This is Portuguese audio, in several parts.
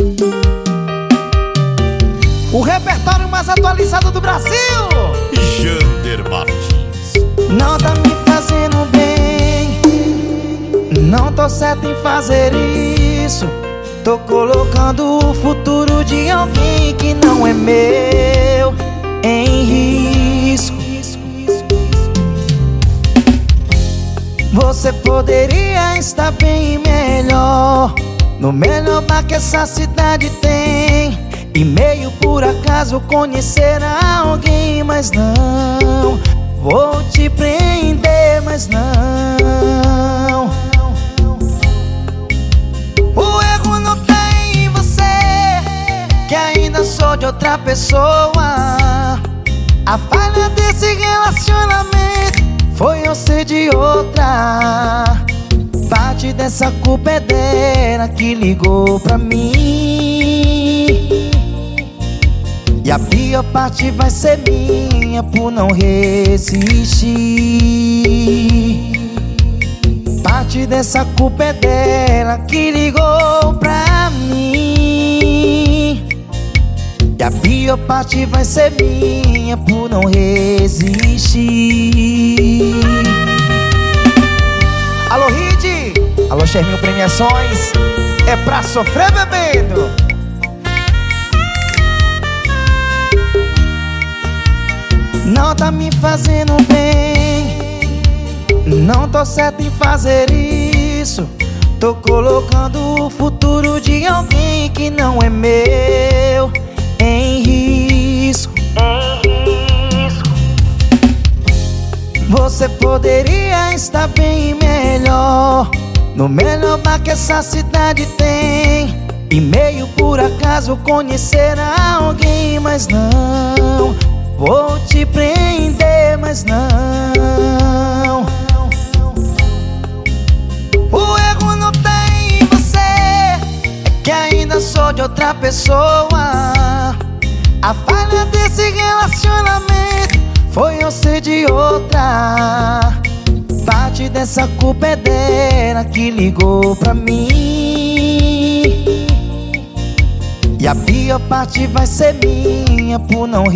O repertório mais atualizado do Brasil, Jander Martins. não tá me fazendo bem, não tô certo em fazer isso. Tô colocando o futuro de alguém que não é meu em risco. Você poderia estar bem melhor, no melhor bar que essa cidade tem, e meio por acaso conhecer alguém. Mas não vou te prender, mas não. O erro não tá em você, que ainda sou de outra pessoa. A falha desse relacionamento foi eu ser de outra. Parte dessa culpa é dela que ligou pra mim, e a pior parte vai ser minha por não resistir. Parte dessa culpa é dela que ligou pra mim, e a pior parte vai ser minha por não resistir. Alô, Ride! Alô, Cherminho Premiações! É pra sofrer bebendo! Não tá me fazendo bem, não tô certo em fazer isso. Tô colocando o futuro de alguém que não é meu em risco. Você poderia estar bem melhor, no melhor bar que essa cidade tem, e meio por acaso conhecer alguém. Mas não vou te prender, mas não. O erro não tá em você, é que ainda sou de outra pessoa. A falha desse relacionamento foi eu ser de outra. Parte dessa culpa é dela que ligou pra mim, e a pior parte vai ser minha por não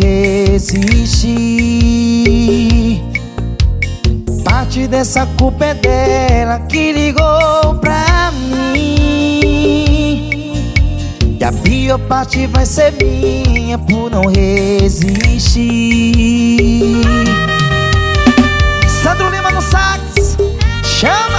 resistir. Parte dessa culpa é dela que ligou pra mim, e a pior parte vai ser minha por não resistir. Sandro Lima no sax, chama!